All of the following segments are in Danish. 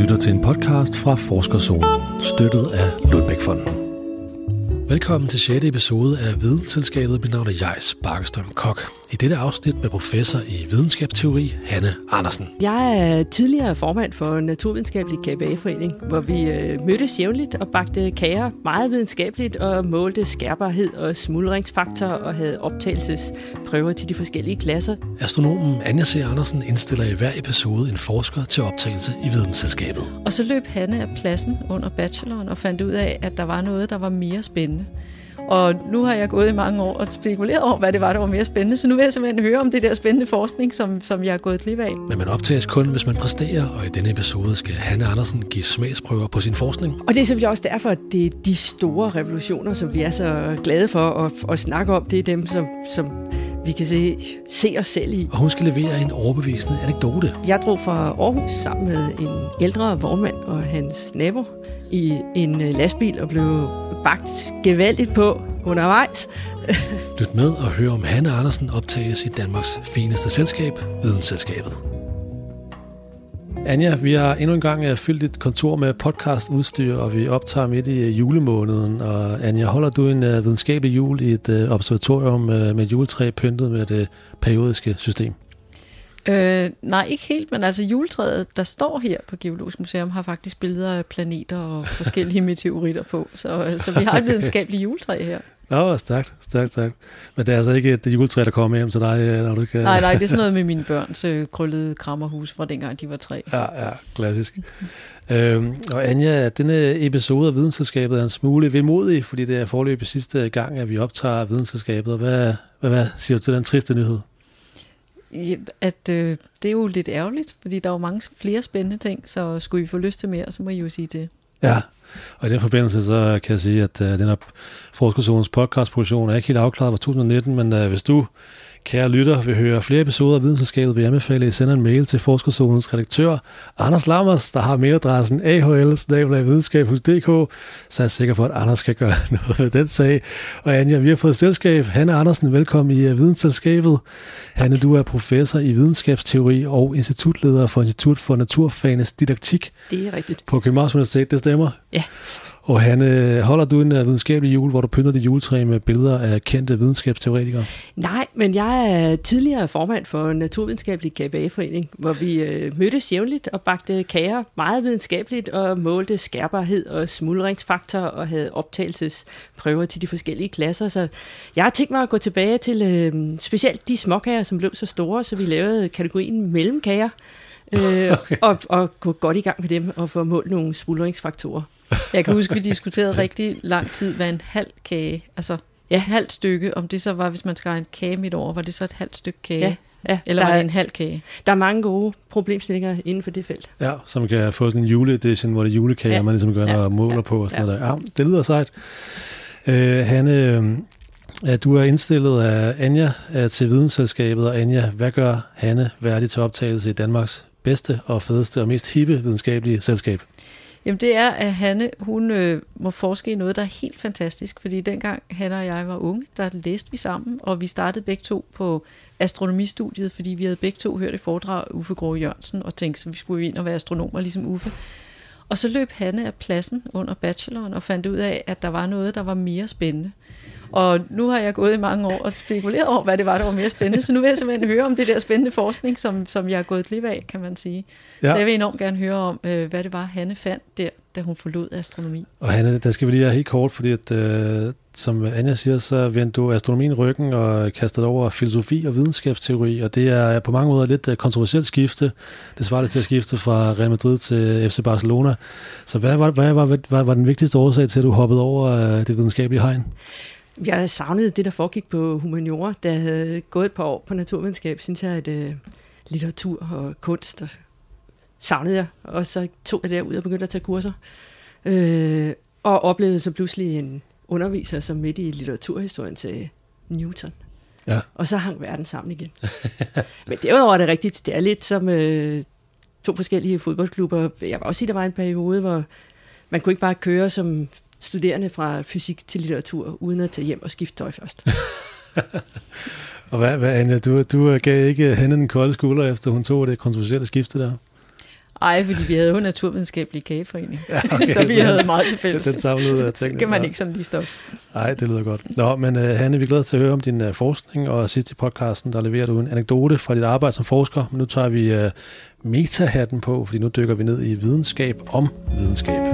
lytter til en podcast fra Forskerzonen, støttet af Lundbeck-fonden. Velkommen til 6. episode af Vidensselskabet. Mit navn er Jais Bakkestrøm Kok. I dette afsnit med professor i videnskabsteori, Hanne Andersen. Jeg er tidligere formand for Naturvidenskabelig KBA-forening, hvor vi mødtes jævnligt og bagte kager meget videnskabeligt og målte skærbarhed og smuldringsfaktor og havde optagelsesprøver til de forskellige klasser. Astronomen Anja C. Andersen indstiller i hver episode en forsker til optagelse i Vidensselskabet. Og så løb Hanne af pladsen under bacheloren og fandt ud af, at der var noget, der var mere spændende. Og nu har jeg gået i mange år og spekuleret over, hvad det var, der var mere spændende. Så nu vil jeg simpelthen høre om det der spændende forskning, som jeg er gået glip af. Men man optages kun, hvis man præsterer, og i denne episode skal Hanne Andersen give smagsprøver på sin forskning. Og det er selvfølgelig også derfor, at det er de store revolutioner, som vi er så glade for at snakke om. Det er dem, som vi kan se os selv i. Og hun skal levere en overbevisende anekdote. Jeg drog fra Aarhus sammen med en ældre vognmand og hans nabo i en lastbil og blev bagt gevaldigt på undervejs. Lyt med og hør om Hanne Andersen optages i Danmarks fineste selskab, Vidensselskabet. Anja, vi har endnu en gang fyldt et kontor med podcastudstyr, og vi optager midt i julemåneden. Og Anja, holder du en videnskabelig jul i et observatorium med et juletræ pyntet med det periodiske system? Nej, ikke helt, men altså juletræet, der står her på Geologisk Museum, har faktisk billeder af planeter og forskellige meteoritter på. Så vi har et videnskabeligt juletræ her. Nå, stærkt. Men det er altså ikke et juletræ, der kommer hjem til dig, når du kan... Nej, det er sådan noget med mine børns krøllede krammerhus fra dengang de var 3. Ja, klassisk. Og Anja, denne episode af Vidensselskabet er en smule vemodig, fordi det er foreløbig sidste gang, at vi optager Vidensselskabet. Hvad siger du til den triste nyhed? At det er jo lidt ærgerligt, fordi der er jo mange flere spændende ting, så skulle I få lyst til mere, så må I jo sige det. Ja, og i den forbindelse så kan jeg sige, at den her Forskerzonens podcastproduktion er ikke helt afklaret for 2019, men hvis du, kære lytter, vil høre flere episoder af Vidensselskabet, vil jeg anbefale, at I sender en mail til Forskerzonens redaktør, Anders Lammers, der har mailadressen ahl@videnskab.dk, så er jeg sikker på, at Anders kan gøre noget ved den sag. Og Anja, vi har fået selskab. Hanne Andersen, velkommen i Vidensselskabet. Hanne, du er professor i videnskabsteori og institutleder for Institut for Naturfagenes Didaktik. Det er rigtigt. På Københavns Universitet, det stemmer? Ja. Og Hanne, holder du en videnskabelig jul, hvor du pynter dit juletræ med billeder af kendte videnskabsteoretikere? Nej, men jeg er tidligere formand for Naturvidenskabelig KBA-forening, hvor vi mødtes jævnligt og bagte kager meget videnskabeligt og målte skærbarhed og smuldringsfaktor og havde optagelsesprøver til de forskellige klasser. Så jeg har tænkt mig at gå tilbage til specielt de småkager, som blev så store, så vi lavede kategorien mellemkager. Okay. og gå godt i gang med dem og få målt nogle smuldringsfaktorer. Jeg kan huske, at vi diskuterede rigtig lang tid, hvad en halv kage, altså et halvt stykke, om det så var, hvis man skar en kage midt over, var det så et halvt stykke kage? Ja, eller var det en halv kage? Der er mange gode problemstillinger inden for det felt. Ja, så man kan få sådan en juleedition, hvor det er julekager, man ligesom gør og måler på og sådan noget der. Ja, det lyder sejt. Hanne, du er indstillet af Anja til Vidensselskabet, og Anja, hvad gør Hanne værdig til optagelse i Danmarks bedste og fedeste og mest hippe videnskabelige selskab? Jamen det er, at Hanne, hun må forske i noget, der er helt fantastisk, fordi dengang Hanne og jeg var unge, der læste vi sammen, og vi startede begge to på astronomistudiet, fordi vi havde begge to hørt et foredrag af Uffe Grove Jørgensen, og tænkte, så vi skulle ind og være astronomer ligesom Uffe. Og så løb Hanne af pladsen under bacheloren og fandt ud af, at der var noget, der var mere spændende. Og nu har jeg gået i mange år og spekuleret over, hvad det var, der var mere spændende. Så nu vil jeg simpelthen høre om det der spændende forskning, som jeg er gået glip af, kan man sige. Ja. Så jeg vil enormt gerne høre om, hvad det var, Hanne fandt der, da hun forlod astronomi. Og Hanne, der skal vi lige have helt kort, fordi at, som Anja siger, så vendte du astronomien ryggen og kastede over filosofi og videnskabsteori, og det er på mange måder lidt kontroversielt skifte. Det svarer lidt til at skifte fra Real Madrid til FC Barcelona. Så hvad var den vigtigste årsag til, at du hoppede over det videnskabelige hegn? Jeg savnede det, der foregik på humaniora. Da jeg havde gået et par år på naturvidenskab, synes jeg, at litteratur og kunst og savnede jeg. Og så tog jeg derud og begyndte at tage kurser. Og oplevede så pludselig en underviser, som midt i litteraturhistorien til Newton. Ja. Og så hang verden sammen igen. Men derudover er det rigtigt. Det er lidt som 2 forskellige fodboldklubber. Jeg vil også sige, at der var en periode, hvor man kunne ikke bare køre som studerende fra fysik til litteratur, uden at tage hjem og skifte tøj først. Og hvad Anja, du gav ikke hende en kolde skulder, efter hun tog det kontroversielle skifte der? Ej, fordi vi havde jo naturvidenskabelig kageforening, så vi havde meget til fælles. Den samlede ting. Det kan man ikke sådan lige stoppe. Nej, det lyder godt. Nå, men Hanne, vi glæder til at høre om din forskning, og sidst i podcasten, der leverer du en anekdote fra dit arbejde som forsker, men nu tager vi metahatten på, fordi nu dykker vi ned i videnskab om videnskab.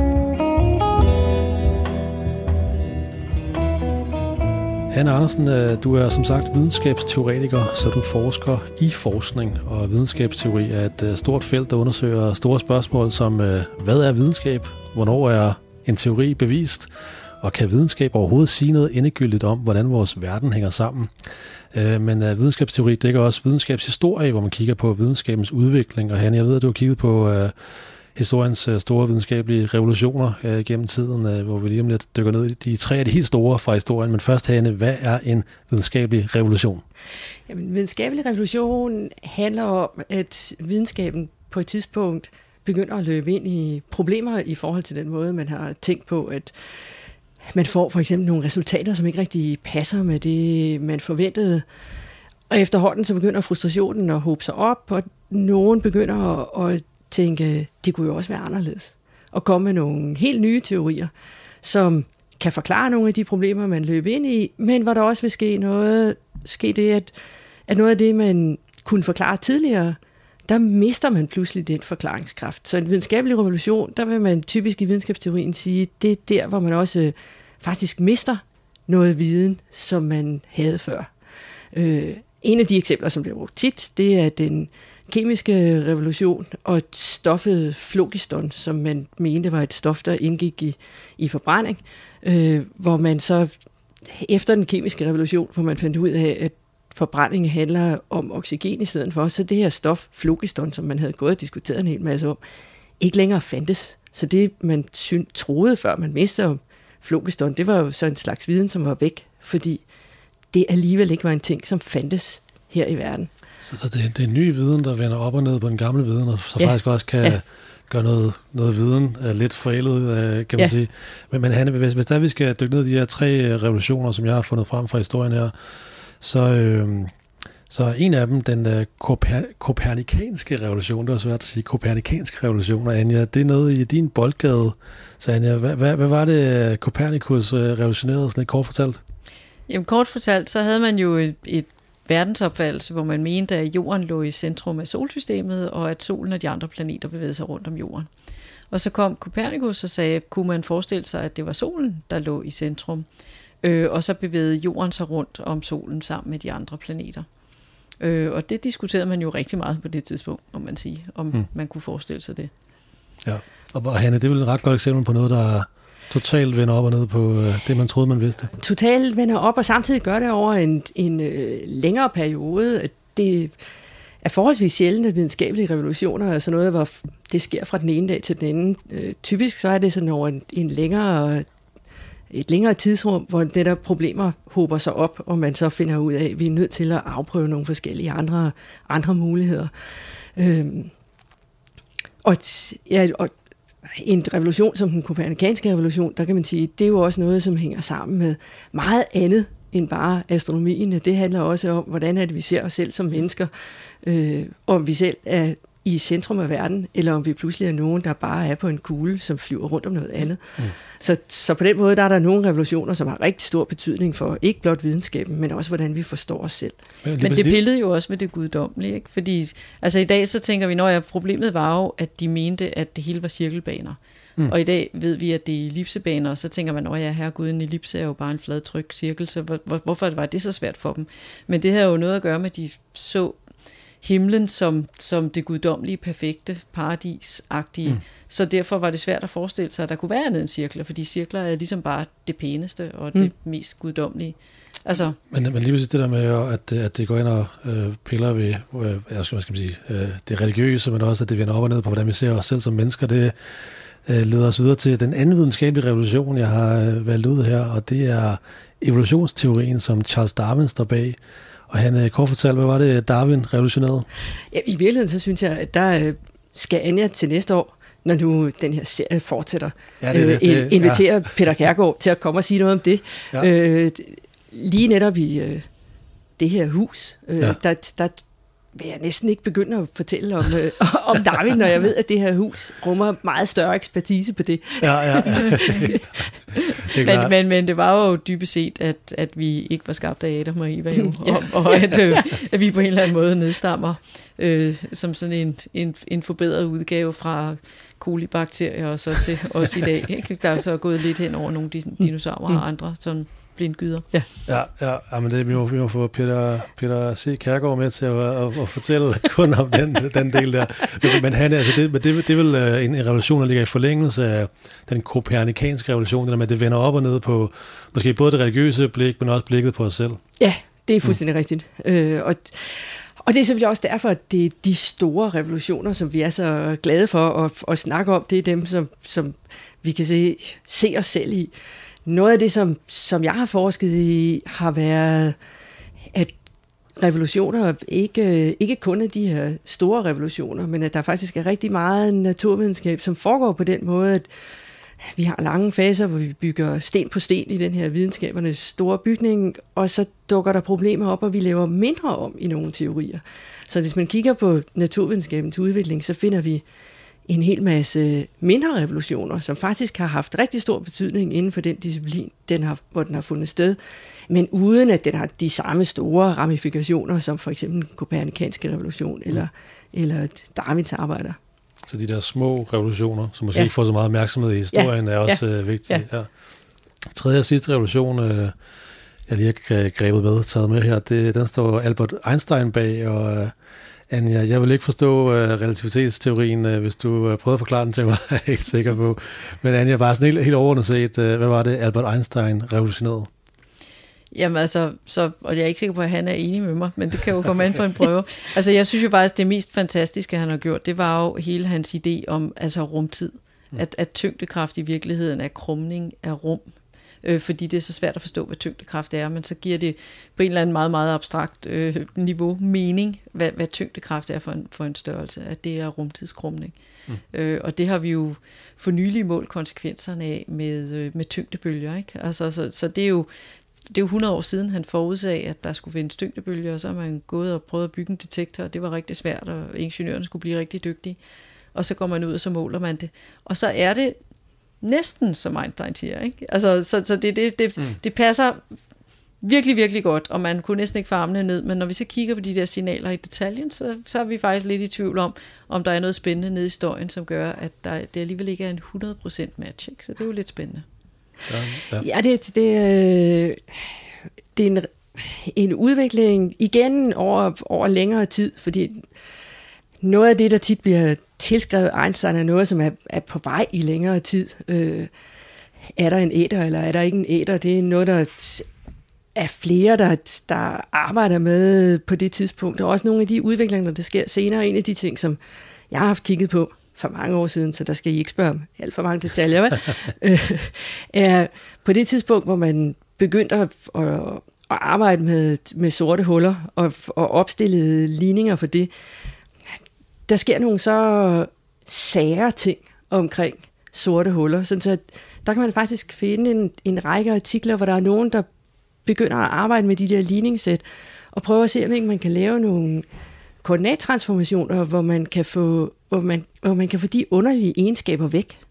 Hanne Andersen, du er som sagt videnskabsteoretiker, så du forsker i forskning, og videnskabsteori er et stort felt, der undersøger store spørgsmål som, hvad er videnskab? Hvornår er en teori bevist? Og kan videnskab overhovedet sige noget endegyldigt om, hvordan vores verden hænger sammen? Men videnskabsteori dækker også videnskabshistorie, hvor man kigger på videnskabens udvikling. Og Hanne, jeg ved, at du har kigget på historiens store videnskabelige revolutioner gennem tiden, hvor vi lige om lidt dykker ned i de 3 af de helt store fra historien. Men først, Hanne, hvad er en videnskabelig revolution? Jamen, en videnskabelig revolution handler om, at videnskaben på et tidspunkt begynder at løbe ind i problemer i forhold til den måde, man har tænkt på, at man får for eksempel nogle resultater, som ikke rigtig passer med det, man forventede. Og efterhånden så begynder frustrationen at hobe sig op, og nogen begynder at tænke, det kunne jo også være anderledes. Og komme med nogle helt nye teorier, som kan forklare nogle af de problemer, man løb ind i, men hvor der også vil ske det, at noget af det, man kunne forklare tidligere, der mister man pludselig den forklaringskraft. Så en videnskabelig revolution, der vil man typisk i videnskabsteorien sige, det er der, hvor man også faktisk mister noget viden, som man havde før. En af de eksempler, som bliver brugt tit, det er den kemiske revolution og stoffet phlogiston, som man mente var et stof, der indgik i forbrænding, hvor man så efter den kemiske revolution, hvor man fandt ud af, at forbrænding handler om oxygen i stedet for, så det her stof, phlogiston, som man havde gået og diskuteret en hel masse om, ikke længere fandtes. Så det, man troede før man vidste om phlogiston, det var jo så en slags viden, som var væk, fordi det alligevel ikke var en ting, som fandtes her i verden. Så det er en ny viden, der vender op og ned på den gamle viden, og så faktisk også kan gøre noget viden lidt forældet, kan man sige. Men Hanne, hvis der vi skal dykke ned i de her 3 revolutioner, som jeg har fundet frem fra historien her, så en af dem, den kopernikanske revolution, det var svært at sige, kopernikanske revolution, og Anja, det er noget i din boldgade. Så Anja, hvad var det, Kopernikus revolutionerede, sådan lidt kort fortalt? Jamen kort fortalt, så havde man jo et verdensopfattelse, hvor man mente, at jorden lå i centrum af solsystemet, og at solen og de andre planeter bevægede sig rundt om jorden. Og så kom Kopernikus og sagde, kunne man forestille sig, at det var solen, der lå i centrum, og så bevægede jorden sig rundt om solen sammen med de andre planeter. Og det diskuterede man jo rigtig meget på det tidspunkt, om man sige, om man kunne forestille sig det. Ja, og Hanne, det er vel et ret godt eksempel på noget, der totalt vender op og ned på det, man troede, man vidste. Totalt vender op, og samtidig gør det over en længere periode. Det er forholdsvis sjældent, at videnskabelige revolutioner er sådan noget, hvor det sker fra den ene dag til den anden. Typisk så er det sådan over et længere tidsrum, hvor netop problemer hober sig op, og man så finder ud af, at vi er nødt til at afprøve nogle forskellige andre muligheder. Og en revolution som den kopernikanske revolution, der kan man sige, det er jo også noget, som hænger sammen med meget andet end bare astronomien. Det handler også om, hvordan er det, vi ser os selv som mennesker, om vi selv er i centrum af verden, eller om vi pludselig er nogen, der bare er på en kugle, som flyver rundt om noget andet. Så på den måde, der er der nogle revolutioner, som har rigtig stor betydning for ikke blot videnskaben, men også hvordan vi forstår os selv. Men det pillede jo også med det guddommelige, ikke? Fordi altså i dag så tænker vi, problemet var jo, at de mente, at det hele var cirkelbaner. Og i dag ved vi, at det er ellipsebaner, og så tænker man, herregud, en ellipse er jo bare en fladtryk cirkel, så hvorfor var det så svært for dem? Men det havde jo noget at gøre med, at de så himlen som det guddommelige, perfekte, paradisagtige. Så derfor var det svært at forestille sig, at der kunne være andet end cirkler, fordi cirkler er ligesom bare det pæneste og det mest guddommelige. Altså. Men lige præcis det der med, at det går ind og piller ved det religiøse, men også, at det vender op og ned på, hvordan vi ser os selv som mennesker, det leder os videre til den anden videnskabelige revolution, jeg har valgt ud her, og det er evolutionsteorien, som Charles Darwin står bag. Og han kort fortalt, hvad var det, Darwin revolutionerede? Ja, i virkeligheden, så synes jeg, at der skal Anja til næste år, når nu den her serie fortsætter, invitere Peter Kjærgaard til at komme og sige noget om det. Ja. Lige netop i det her hus, der vil jeg næsten ikke begynde at fortælle om Darwin, når jeg ved, at det her hus rummer meget større ekspertise på det. Ja. Men det var jo dybest set, at vi ikke var skabt af Adam og Eva, jo, og at vi på en eller anden måde nedstammer som sådan en forbedret udgave fra kolibakterier og så til os i dag. Ikke? Der er så gået lidt hen over nogle dinosaurer og andre sådan blindgyder. Ja, men det vi må få Peter C. Kjærgaard med til at fortælle kun om den del der. Men han altså det er vel en revolution, der ligger i forlængelse af den kopernikanske revolution, der med at det vender op og ned på måske både det religiøse blik, men også blikket på os selv. Ja, det er fuldstændig rigtigt. Og det er selvfølgelig også derfor, at det er de store revolutioner, som vi er så glade for at snakke om, det er dem, som vi kan se os selv i. Noget af det, som jeg har forsket i, har været, at revolutioner ikke kun er de her store revolutioner, men at der faktisk er rigtig meget naturvidenskab, som foregår på den måde, at vi har lange faser, hvor vi bygger sten på sten i den her videnskabernes store bygning, og så dukker der problemer op, og vi laver mindre om i nogle teorier. Så hvis man kigger på naturvidenskabens udvikling, så finder vi en hel masse mindre revolutioner, som faktisk har haft rigtig stor betydning inden for den disciplin, hvor den har fundet sted, men uden at den har de samme store ramifikationer, som for eksempel den kopernikanske revolution eller Darwins arbejder. Så de der små revolutioner, som måske ikke får så meget opmærksomhed i historien, er også vigtige. Ja. Tredje og sidste revolution, jeg lige har grebet med, taget med her, den står Albert Einstein bag, og Anja, jeg vil ikke forstå relativitetsteorien, hvis du prøver at forklare den til mig, jeg er helt sikker på. Men Anja, bare sådan helt overordnet set, hvad var det, Albert Einstein revolutionerede? Jamen altså, og jeg er ikke sikker på, at han er enig med mig, men det kan jo komme an på en prøve. Altså jeg synes jo faktisk, det mest fantastiske, han har gjort, det var jo hele hans idé om altså rumtid. At tyngdekraft i virkeligheden er krumning af rum. Fordi det er så svært at forstå, hvad tyngdekraft er, men så giver det på en eller anden meget, meget abstrakt niveau mening, hvad tyngdekraft er for en størrelse, at det er rumtidskrumning. Og det har vi jo for nylig målt konsekvenserne af med tyngdebølger, ikke? Altså, så det er jo 100 år siden, han forudsagde, at der skulle findes tyngdebølger, og så har man gået og prøvet at bygge en detektor, og det var rigtig svært, og ingeniørerne skulle blive rigtig dygtige. Og så går man ud, og så måler man det. Og så er det næsten, som Einstein siger, ikke? Altså, så det passer virkelig, virkelig godt, og man kunne næsten ikke få armene ned, men når vi så kigger på de der signaler i detaljen, så er vi faktisk lidt i tvivl om der er noget spændende nede i historien, som gør, at det alligevel ikke er en 100% match, ikke? Så det er jo lidt spændende. Ja, det er en udvikling igen over længere tid, fordi noget af det, der tit bliver tilskrevet Einstein, er noget, som er på vej i længere tid. Er der en æter, eller er der ikke en æter? Det er noget, der er flere, der arbejder med på det tidspunkt. Og også nogle af de udviklinger, der sker senere. En af de ting, som jeg har haft kigget på for mange år siden, så der skal I ikke spørge om alt for mange detaljer, er på det tidspunkt, hvor man begyndte at arbejde med sorte huller og opstillede ligninger for det. Der sker nogle så sære ting omkring sorte huller, så der kan man faktisk finde en række artikler, hvor der er nogen, der begynder at arbejde med de der ligningssæt, og prøver at se, om ikke man kan lave nogle koordinattransformationer, hvor man kan få de underlige egenskaber væk.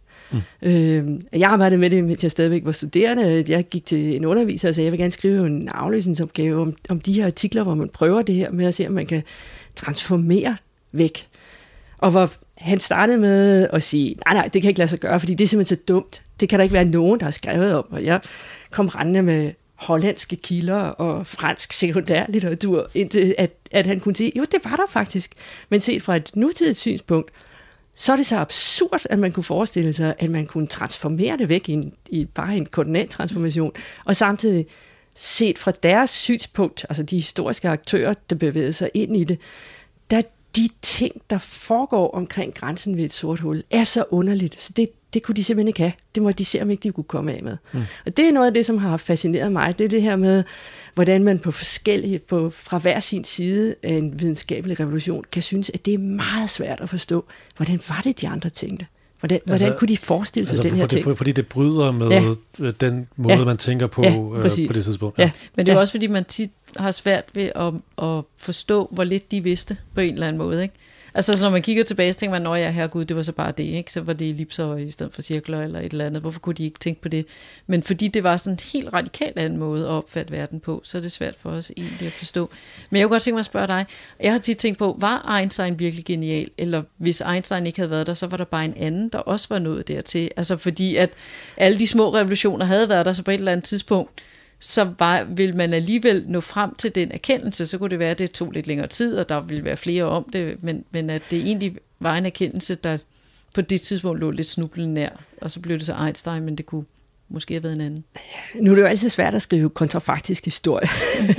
Jeg arbejdede med det, mens jeg stadigvæk var studerende. Jeg gik til en underviser og sagde, jeg vil gerne skrive en aflæsningsopgave om de her artikler, hvor man prøver det her med at se, om man kan transformere væk. Og hvor han startede med at sige, nej, det kan ikke lade sig gøre, fordi det er simpelthen så dumt. Det kan der ikke være nogen, der har skrevet om. Og jeg kom rendende med hollandske kilder og fransk sekundærlitteratur, indtil at han kunne sige, jo, det var der faktisk. Men set fra et nutidigt synspunkt, så er det så absurd, at man kunne forestille sig, at man kunne transformere det væk i bare en koordinattransformation, og samtidig set fra deres synspunkt, altså de historiske aktører, der bevægede sig ind i det, der de ting, der foregår omkring grænsen ved et sort hul, er så underligt, så det kunne de simpelthen ikke have. Det må de se, om ikke de kunne komme af med. Og det er noget af det, som har fascineret mig. Det er det her med, hvordan man fra hver sin side af en videnskabelig revolution kan synes, at det er meget svært at forstå, hvordan var det, de andre tænkte? Hvordan kunne de forestille sig den her ting? Fordi det bryder med den måde, man tænker på på det tidspunkt. Ja. Men det er også, fordi man tit har svært ved at forstå, hvor lidt de vidste på en eller anden måde, ikke? Altså, så når man kigger tilbage, så tænker man, herregud, det var så bare det, ikke? Så var det ellipser i stedet for cirkler eller et eller andet. Hvorfor kunne de ikke tænke på det? Men fordi det var sådan en helt radikalt anden måde at opfatte verden på, så er det svært for os egentlig at forstå. Men jeg kunne godt tænke mig at spørge dig. Jeg har tit tænkt på, var Einstein virkelig genial? Eller hvis Einstein ikke havde været der, så var der bare en anden, der også var nået dertil. Altså fordi, at alle de små revolutioner havde været der, så på et eller andet tidspunkt, så vil man alligevel nå frem til den erkendelse, så kunne det være, at det tog lidt længere tid, og der ville være flere om det, men at det egentlig var en erkendelse, der på det tidspunkt lå lidt snublende nær, og så blev det så Einstein, men det kunne måske have været en anden. Nu er det jo altid svært at skrive kontrafaktisk historie,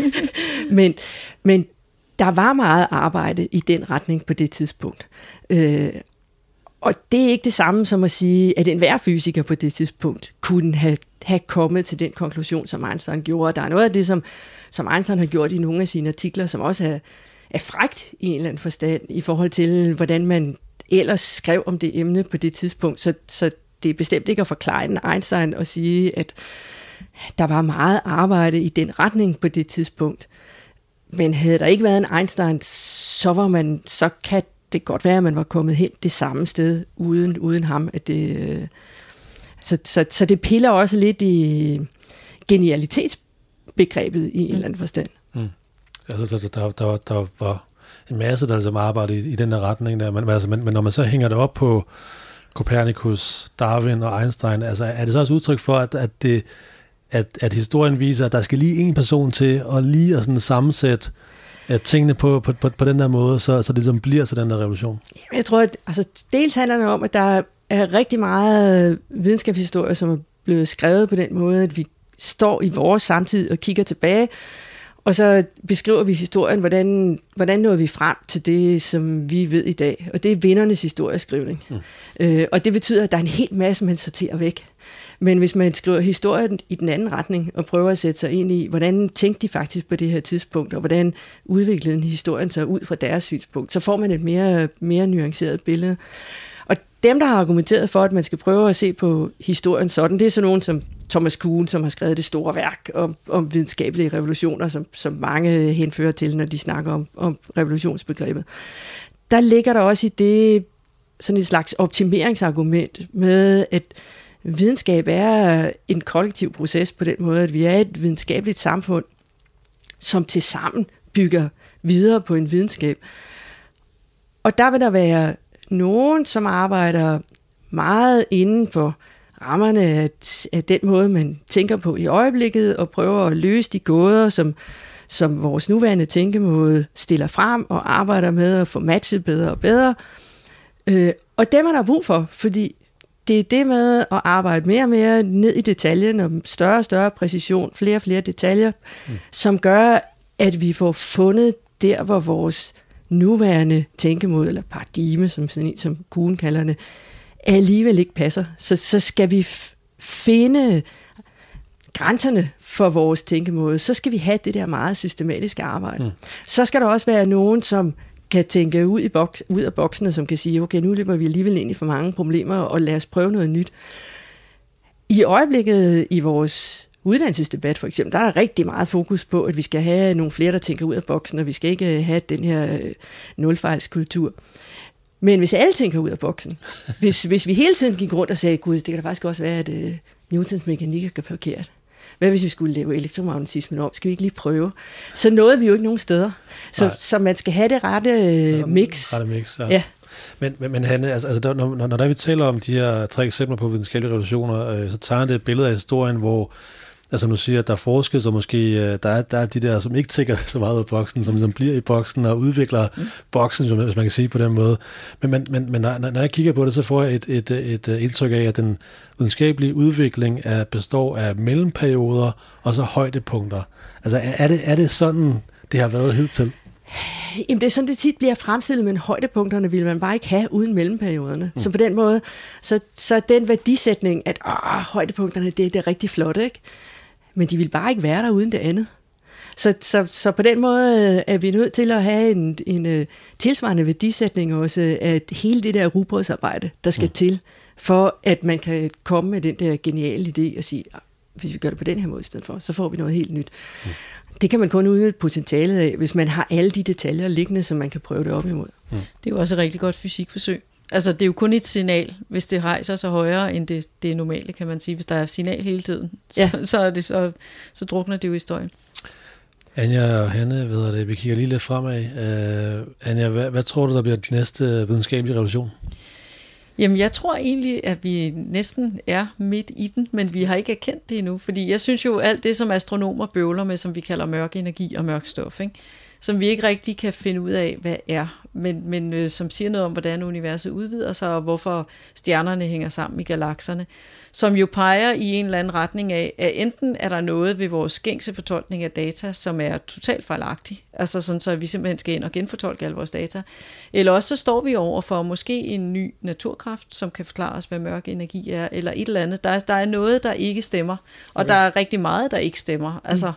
men der var meget arbejde i den retning på det tidspunkt. Og det er ikke det samme som at sige, at enhver fysiker på det tidspunkt kunne have kommet til den konklusion, som Einstein gjorde. Der er noget af det, som Einstein har gjort i nogle af sine artikler, som også er frækt i en eller anden forstand, i forhold til, hvordan man ellers skrev om det emne på det tidspunkt. Så det er bestemt ikke at forklare en Einstein og sige, at der var meget arbejde i den retning på det tidspunkt. Men havde der ikke været en Einstein, så kan det godt være, at man var kommet hen det samme sted uden ham. At det, så det piller også lidt i genialitetsbegrebet i en eller anden forstand. Mm. Altså, der var en masse, der ligesom arbejdede i den der retning der, men når man så hænger det op på Copernicus, Darwin og Einstein, altså er det så også udtryk for, at historien viser, at der skal lige en person til at lige at sådan sammensætte tingene på den der måde, så det ligesom bliver til den der revolution? Jeg tror, at dels handler det om, at der er rigtig meget videnskabshistorie, som er blevet skrevet på den måde, at vi står i vores samtid og kigger tilbage, og så beskriver vi historien, hvordan nåede vi frem til det, som vi ved i dag. Og det er vindernes historieskrivning. Og det betyder, at der er en hel masse, man sorterer væk. Men hvis man skriver historien i den anden retning, og prøver at sætte sig ind i, hvordan tænkte de faktisk på det her tidspunkt, og hvordan udviklede historien sig ud fra deres synspunkt, så får man et mere nuanceret billede. Og dem, der har argumenteret for, at man skal prøve at se på historien sådan, det er sådan nogen som Thomas Kuhn, som har skrevet det store værk om videnskabelige revolutioner, som mange henfører til, når de snakker om revolutionsbegrebet. Der ligger der også i det sådan et slags optimeringsargument med, at videnskab er en kollektiv proces på den måde, at vi er et videnskabeligt samfund, som tilsammen bygger videre på en videnskab. Og der vil der være nogen, som arbejder meget inden for rammerne af den måde, man tænker på i øjeblikket, og prøver at løse de gåder, som vores nuværende tænkemåde stiller frem, og arbejder med at få matchet bedre og bedre. Og dem er der brug for, fordi det er det med at arbejde mere og mere ned i detaljen, og større og større præcision, flere og flere detaljer, som gør, at vi får fundet der, hvor vores nuværende tænkemåde, eller paradigme, som Kuhn kalder det, alligevel ikke passer. Så skal vi finde grænserne for vores tænkemåde. Så skal vi have det der meget systematiske arbejde. Så skal der også være nogen, som kan tænke ud af boksen, og som kan sige, okay, nu løber vi alligevel ind i for mange problemer, og lad os prøve noget nyt. I øjeblikket i vores uddannelsesdebat for eksempel, der er rigtig meget fokus på, at vi skal have nogle flere, der tænker ud af boksen, og vi skal ikke have den her nulfejlskultur. Men hvis alle tænker ud af boksen, hvis vi hele tiden gik rundt og sagde, gud, det kan da faktisk også være, at Newtons mekanik er forkert. Hvad hvis vi skulle lave elektromagnetismen om? Skal vi ikke lige prøve? Så nåede vi jo ikke nogen steder. Så man skal have det rette mix. Rette mix, ja. Men Hanne, altså når vi taler om de her 3 eksempler på videnskabelige revolutioner, så tegner det et billede af historien, hvor altså nu siger, at der er forskel, så måske der er de der, som ikke tænker så meget ud af boksen, som bliver i boksen og udvikler boksen, hvis man kan sige på den måde. Men når jeg kigger på det, så får jeg et indtryk af, at den videnskabelige udvikling består af mellemperioder og så højdepunkter. Altså er det sådan, det har været hidtil? Jamen det er sådan, det tit bliver fremstillet, men højdepunkterne vil man bare ikke have uden mellemperioderne. Så på den måde, så den værdisætning, at højdepunkterne, det er rigtig flot, ikke? Men de vil bare ikke være der uden det andet. Så på den måde er vi nødt til at have en tilsvarende værdisætning også af hele det der rugbrødsarbejde, der skal til, for at man kan komme med den der geniale idé og sige, hvis vi gør det på den her måde i stedet for, så får vi noget helt nyt. Det kan man kun udnytte potentialet af, hvis man har alle de detaljer liggende, som man kan prøve det op imod. Det er jo også et rigtig godt fysikforsøg. Altså, det er jo kun et signal, hvis det rejser sig højere, end det normale, kan man sige. Hvis der er signal hele tiden, så drukner det jo i støjen. Anja og Hanne, vi kigger lige lidt fremad. Anja, hvad tror du, der bliver den næste videnskabelige revolution? Jamen, jeg tror egentlig, at vi næsten er midt i den, men vi har ikke erkendt det endnu, fordi jeg synes jo, alt det, som astronomer bøvler med, som vi kalder mørk energi og mørk stof, ikke? Som vi ikke rigtig kan finde ud af, hvad er, men som siger noget om, hvordan universet udvider sig, og hvorfor stjernerne hænger sammen i galakserne, som jo peger i en eller anden retning af, at enten er der noget ved vores gængse fortolkning af data, som er totalt fejlagtig, altså sådan så vi simpelthen skal ind og genfortolke alle vores data, eller også så står vi over for måske en ny naturkraft, som kan forklare os, hvad mørk energi er, eller et eller andet. Der er noget, der ikke stemmer, og der er rigtig meget, der ikke stemmer. Altså,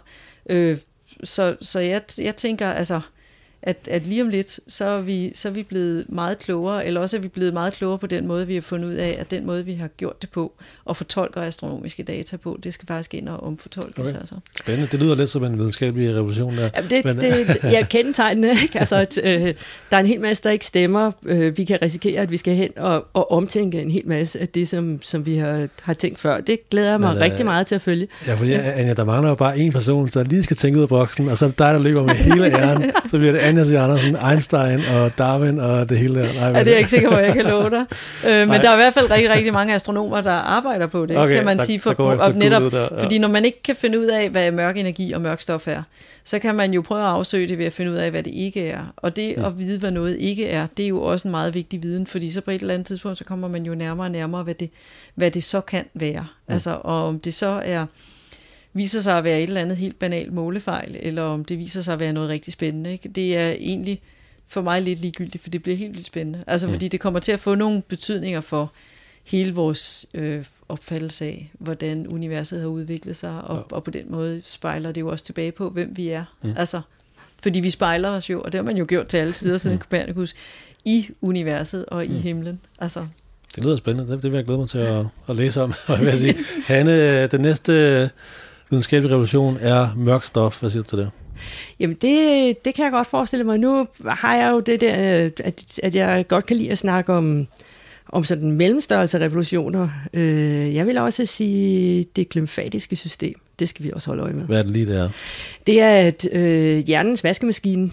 så jeg tænker, altså, at lige om lidt, så er vi blevet meget klogere, eller også er vi blevet meget klogere på den måde, vi har fundet ud af, at den måde, vi har gjort det på, og fortolker astronomiske data på, det skal faktisk ind og omfortolkes. Okay. Altså. Spændende. Det lyder lidt som en videnskabelig revolution der. Jamen det er kendetegnende, ikke? Altså, der er en hel masse, der ikke stemmer. Vi kan risikere, at vi skal hen og omtænke en hel masse af det, som vi har tænkt før. Det glæder jeg mig rigtig meget til at følge. Ja, fordi Anja, der mangler jo bare en person, der lige skal tænke ud af boksen, og så dig, der løber med hele æren, så bliver det Anja C. Andersen, Einstein og Darwin og det hele der. Det er jeg ikke sikker på, at jeg kan love dig. Men der er i hvert fald rigtig, rigtig mange astronomer, der arbejder på det, kan man sige. Fordi når man ikke kan finde ud af, hvad mørk energi og mørk stof er, så kan man jo prøve at afsøge det ved at finde ud af, hvad det ikke er. Og det at vide, hvad noget ikke er, det er jo også en meget vigtig viden, fordi så på et eller andet tidspunkt, så kommer man jo nærmere og nærmere, hvad det så kan være. Altså, og om det så viser sig at være et eller andet helt banalt målefejl, eller om det viser sig at være noget rigtig spændende. Ikke? Det er egentlig for mig lidt ligegyldigt, for det bliver helt vildt spændende. Altså fordi det kommer til at få nogle betydninger for hele vores opfattelse af, hvordan universet har udviklet sig, og på den måde spejler det jo også tilbage på, hvem vi er. Altså, fordi vi spejler os jo, og det har man jo gjort til alle tider siden Copernicus, i universet og i himlen. Altså. Det lyder spændende. Det vil jeg glæde mig til at læse om. Og jeg vil sige, Hanne, den næste videnskabelige revolution er mørk stof. Hvad siger du til det? Jamen det kan jeg godt forestille mig. Nu har jeg jo det der, at jeg godt kan lide at snakke om sådan mellemstørrelse revolutioner. Jeg vil også sige det glymfatiske system. Det skal vi også holde øje med. Hvad er det lige der? Det er hjernens vaskemaskine.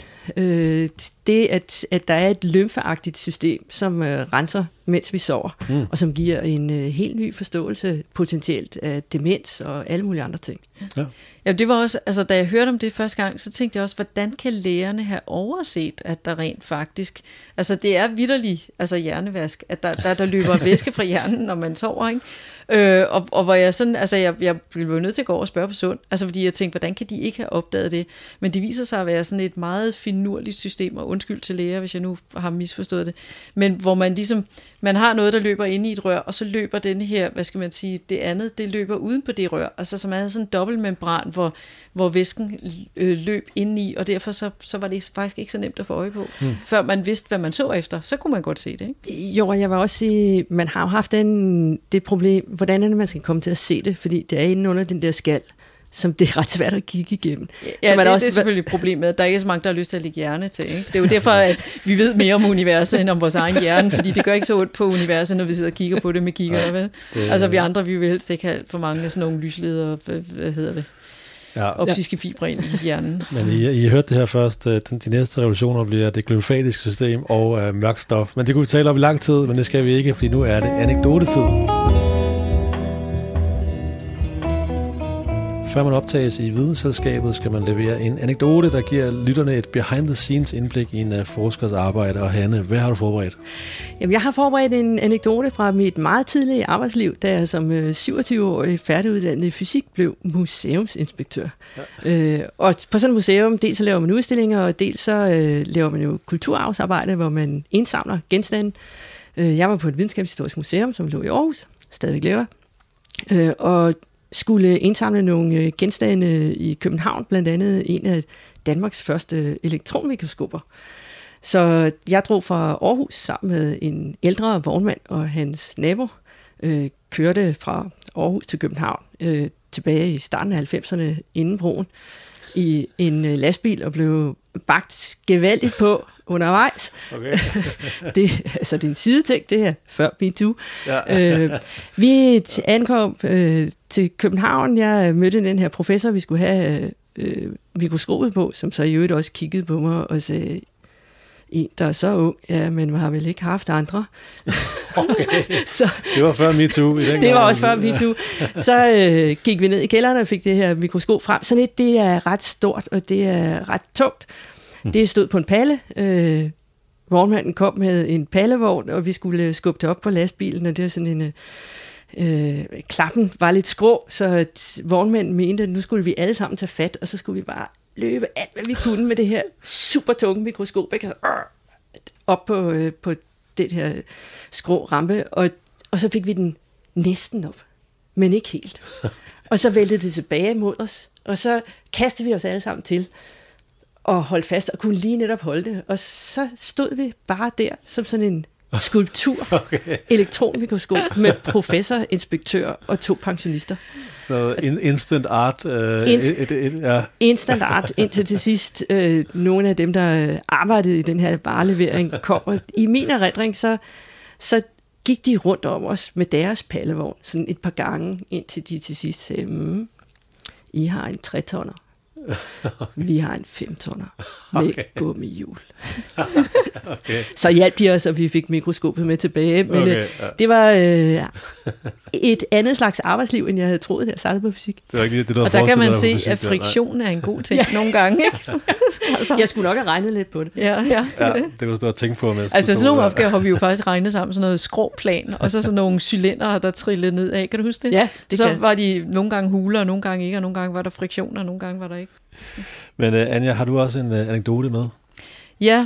Det at der er et lymfeagtigt system, som renser, mens vi sover, og som giver en helt ny forståelse potentielt af demens og alle mulige andre ting. Ja, det var også, altså da jeg hørte om det første gang, så tænkte jeg også, hvordan kan lægerne have overset, at der rent faktisk, altså det er vitterligt, altså hjernevask, at der løber væske fra hjernen, når man sover, ikke? Og hvor jeg sådan, altså jeg blev nødt til at gå over og spørge på Sund, altså fordi jeg tænkte, hvordan kan de ikke have opdaget det? Men det viser sig at være sådan et meget finurligt system, og undskyld til læger, hvis jeg nu har misforstået det, men hvor man ligesom, man har noget, der løber inde i et rør, og så løber denne her, hvad skal man sige, det andet, det løber uden på det rør, altså som er sådan en dobbeltmembran, hvor væsken løb indeni, og derfor så var det faktisk ikke så nemt at få øje på. Før man vidste, hvad man så efter, så kunne man godt se det, ikke? Jo, og jeg vil også sige, man har jo haft det problem, hvordan er det, man skal komme til at se det, fordi det er inde under den der skal, som det er ret svært at kigge igennem. Ja, det er selvfølgelig problemet. Der er ikke så mange, der har lyst til at lægge hjerne til. Ikke? Det er jo derfor, at vi ved mere om universet, end om vores egen hjerne, fordi det gør ikke så ondt på universet, når vi sidder og kigger på det med kigger. Vel? Altså vi andre, vi vil helst ikke have for mange sådan nogle lysleder, hvad hedder det? Optiske fibre ind i hjernen. Men I har hørt det her først. De næste revolutioner bliver det glymfatiske system og mørk stof. Men det kunne vi tale om i lang tid, men det skal vi ikke, fordi nu er det anekdotetid. Før man optages i Vidensselskabet, skal man levere en anekdote, der giver lytterne et behind-the-scenes indblik i en forskers arbejde. Og Hanne, hvad har du forberedt? Jamen, jeg har forberedt en anekdote fra mit meget tidlige arbejdsliv, da jeg som 27-årig færdiguddannet i fysik blev museumsinspektør. Ja. Og på sådan et museum, dels så laver man udstillinger, og dels så laver man jo kulturarvsarbejde, hvor man indsamler genstande. Jeg var på et videnskabshistorisk museum, som lå i Aarhus, stadigvæk lever der, og skulle indsamle nogle genstande i København, blandt andet en af Danmarks første elektronmikroskoper. Så jeg drog fra Aarhus sammen med en ældre vognmand og hans nabo, kørte fra Aarhus til København. tilbage i starten af 90'erne inden broen i en lastbil og blev bagt gevaldigt på undervejs. Okay. Det er en sideting, det her før MeToo. Ja. Vi ankom til København. Jeg mødte den her professor, vi skulle have mikroskopet på, som så i øvrigt også kiggede på mig og sagde, en, der er så ung, ja, men har vel ikke haft andre. Okay. Så, det var før MeToo. Det var også før MeToo. Så gik vi ned i kælderen og fik det her mikroskop frem. Sådan et, det er ret stort, og det er ret tungt. Det stod på en palle. Vognmanden kom med en pallevogn, og vi skulle skubbe det op på lastbilen, og det er sådan en... klappen var lidt skrå, så vognmanden mente, at nu skulle vi alle sammen tage fat, og så skulle vi bare løbe alt, hvad vi kunne med det her super tunge mikroskop, ikke? Op på det her skrå rampe, og så fik vi den næsten op, men ikke helt. Og så væltede det tilbage mod os, og så kastede vi os alle sammen til og holdt fast, og kunne lige netop holde det. Og så stod vi bare der, som sådan en skulptur, okay. Elektronmikroskop med professor, inspektør og 2 pensionister. Instant art. Instant art, indtil til sidst nogle af dem, der arbejdede i den her varelevering, kom. Og i min erindring, så gik de rundt om os med deres pallevogn, sådan et par gange, indtil de til sidst sagde, I har en 3-tonner. Vi har en 5-tonner med gummihjul. Okay. Så hjalp de os, og vi fik mikroskopet med tilbage. Men det var et andet slags arbejdsliv, end jeg havde troet, da jeg startede på fysik. Det ikke det, og der kan man se, at friktion er en god ting nogle gange. Ikke? Altså. Jeg skulle nok have regnet lidt på det. Ja, det kunne du stå og tænke på. Altså sådan nogle opgaver har vi jo faktisk regnet sammen, sådan noget skråplan, og så sådan nogle cylindere, der trillede ned af. Kan du huske det? Ja, det så kan. Var de nogle gange huler, og nogle gange ikke, og nogle gange var der friktion, og nogle gange var der ikke. Men Anja, har du også en anekdote med? Ja,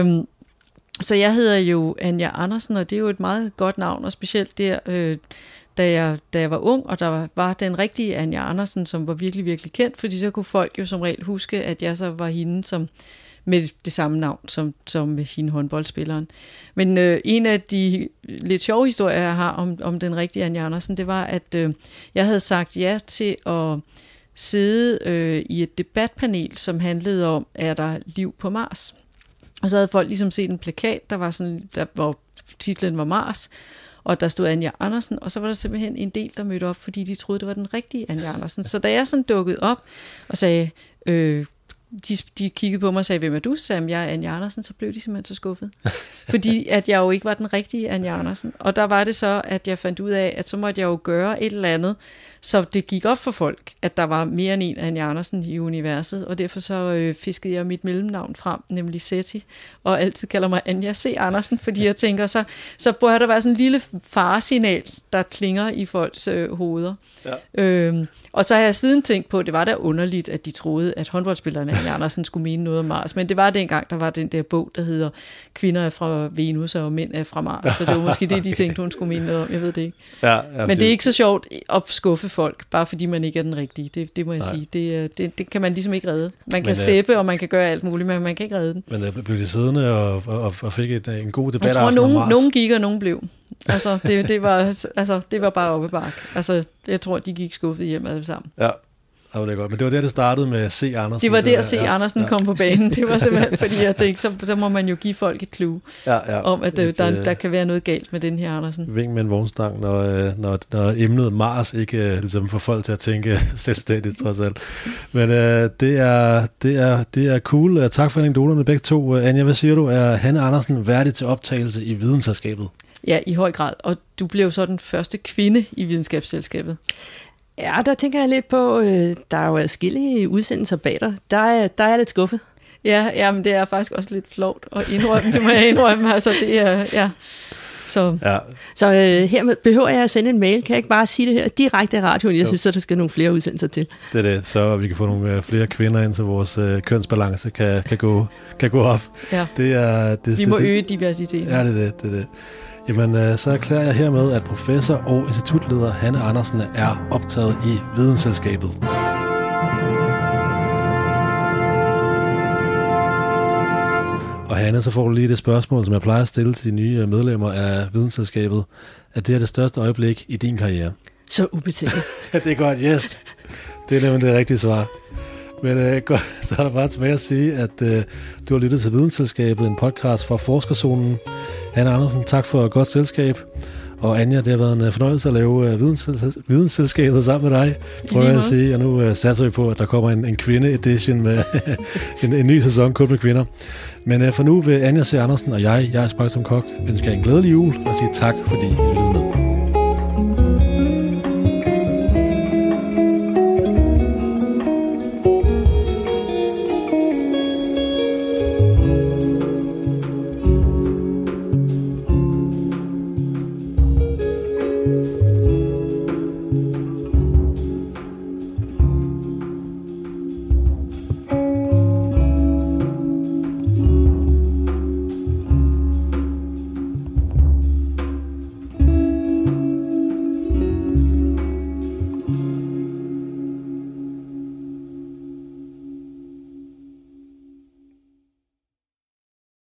så jeg hedder jo Anja Andersen, og det er jo et meget godt navn, og specielt der, da jeg var ung, og der var den rigtige Anja Andersen, som var virkelig, virkelig kendt, fordi så kunne folk jo som regel huske, at jeg så var hende som med det samme navn som hende håndboldspilleren. Men en af de lidt sjove historier, jeg har om den rigtige Anja Andersen, det var, at jeg havde sagt ja til at sidde i et debatpanel, som handlede om, er der liv på Mars? Og så havde folk ligesom set en plakat, hvor titlen var Mars, og der stod Anja Andersen, og så var der simpelthen en del, der mødte op, fordi de troede, det var den rigtige Anja Andersen. Så da jeg sådan dukkede op og sagde, de kiggede på mig og sagde, hvem er du? Så sagde jeg er Anja Andersen, så blev de simpelthen så skuffet. Fordi at jeg jo ikke var den rigtige Anja Andersen. Og der var det så, at jeg fandt ud af, at så måtte jeg jo gøre et eller andet, så det gik op for folk, at der var mere end en Anja Andersen i universet, og derfor så fiskede jeg mit mellemnavn frem, nemlig Seti, og altid kalder mig Anja C. Andersen, fordi jeg tænker, så bør der være sådan en lille faresignal, der klinger i folks hoveder. Ja. Og så har jeg siden tænkt på, at det var da underligt, at de troede, at håndboldspillerne Anja Andersen skulle mene noget om Mars, men det var dengang, der var den der bog, der hedder Kvinder er fra Venus, og mænd er fra Mars, så det var måske det, de tænkte, hun skulle mene noget om, jeg ved det ikke. Ja, men det er ikke så sjovt at skuffe folk, bare fordi man ikke er den rigtige, det må jeg sige. Det kan man ligesom ikke redde. Man kan slæbe, og man kan gøre alt muligt, men man kan ikke redde den. Men der blev de siddende og fik en god debat. Jeg tror, nogen gik, og nogen blev. Altså, det var bare oppe bak. Altså, jeg tror, de gik skuffet hjem alle sammen. Ja. Ja, det er godt. Men det var der, det startede med C. Andersen. Det var der, C. Andersen kom på banen. Det var simpelthen, fordi jeg tænkte, så må man jo give folk et clue om, at der kan være noget galt med den her Andersen. Vink med en vognstang, når emnet Mars ikke ligesom får folk til at tænke selvstændigt, trods alt. Men det er cool. Tak for anekdoterne begge to. Anja, hvad siger du? Er Hanne Andersen værdig til optagelse i Videnselskabet? Ja, i høj grad. Og du blev så den første kvinde i Videnskabsselskabet. Ja, der tænker jeg lidt på, der er jo adskillige udsendelser bag dig. Der er lidt skuffet. Ja, men det er faktisk også lidt flovt at indrømme, det må jeg indrømme. Altså, det er, ja. Så her behøver jeg at sende en mail. Kan jeg ikke bare sige det her direkte i radioen? Jeg synes, at der skal nogle flere udsendelser til. Det er det, så vi kan få nogle flere kvinder ind, så vores kønsbalance kan gå op. Ja. Vi må øge diversiteten. Ja, det er det. Jamen, så erklærer jeg hermed, at professor og institutleder Hanne Andersen er optaget i Videnselskabet. Og Hanne, så får du lige det spørgsmål, som jeg plejer at stille til de nye medlemmer af Videnselskabet. Er det det største øjeblik i din karriere? Så ubetinget. Det er godt, yes. Det er nemlig det rigtige svar. Men godt, så er der bare tilbage at sige, at du har lyttet til Vidensselskabet, en podcast fra Forskerzonen. Hanne Andersen, tak for et godt selskab. Og Anja, det har været en fornøjelse at lave Vidensselskabet sammen med dig, prøver jeg at sige. Og nu satser vi på, at der kommer en kvinde-edition med en ny sæson kun med kvinder. Men for nu vil Anja C. Andersen og jeg, Spark som Kok, ønsker jer en glædelig jul og sige tak, fordi I lyttede med.